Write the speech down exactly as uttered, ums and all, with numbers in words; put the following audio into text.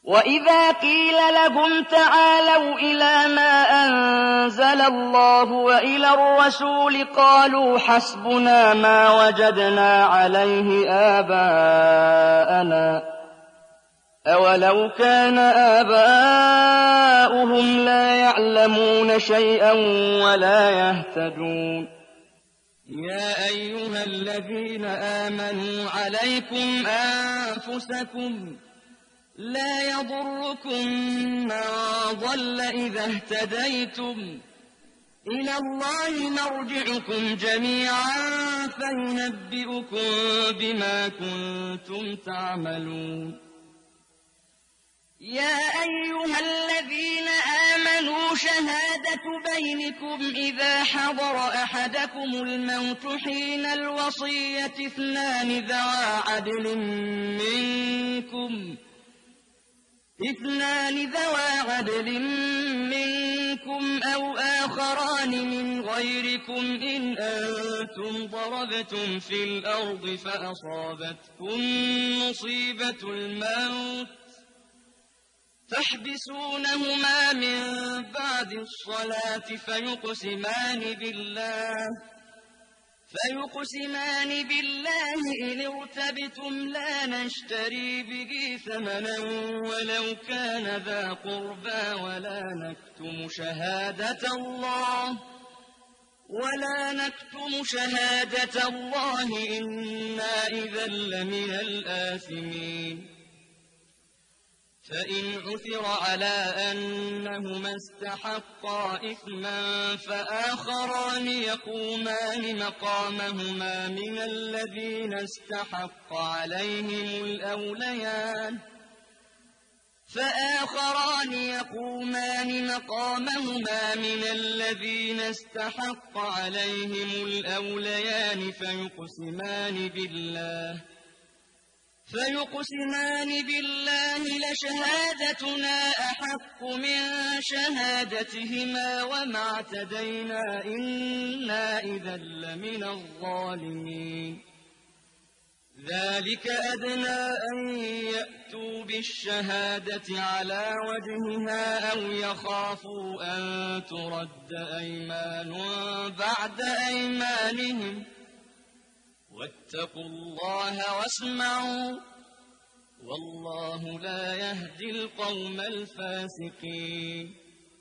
وإذا قيل لهم تعالوا إلى ما أنزل الله وإلى الرسول قالوا حسبنا ما وجدنا عليه آباءنا أولو كان آباؤهم لا يعلمون شيئا ولا يهتدون يا أيها الذين آمنوا عليكم أنفسكم لا يضركم من ضل إذا اهتديتم إلى الله مرجعكم جميعا فينبئكم بما كنتم تعملون يا أيها الذين آمنوا شهادة بينكم إذا حضر أحدكم الموت حين الوصية اثنان ذوى عدل منكم اثنان ذوى عدل منكم أو آخران من غيركم إن أنتم ضربتم في الأرض فأصابتكم مصيبة الموت تحبسونهما من بعد الصلاة فيقسمان بالله فيقسمان بالله إن ارتبتم لا نشتري به ثمنا ولو كان ذا قربى ولا نكتم شهادة الله ولا نكتم شهادة الله إنا إذا لمن الآثمين فإن عثر على أنهما استحقا إثما فآخران يقومان مقامهما من الذين استحق عليهم الأوليان فآخران يقومان مقامهما من الذين استحق عليهم الأوليان فيقسمان بالله فيقسمان بالله لشهادتنا أحق من شهادتهما وما اعتدينا إنا إذا لمن الظالمين ذلك أدنى أن يأتوا بالشهادة على وجهها أو يخافوا أن ترد أيمان بعد أيمانهم واتقوا الله واسمعوا والله لا يهدي القوم الفاسقين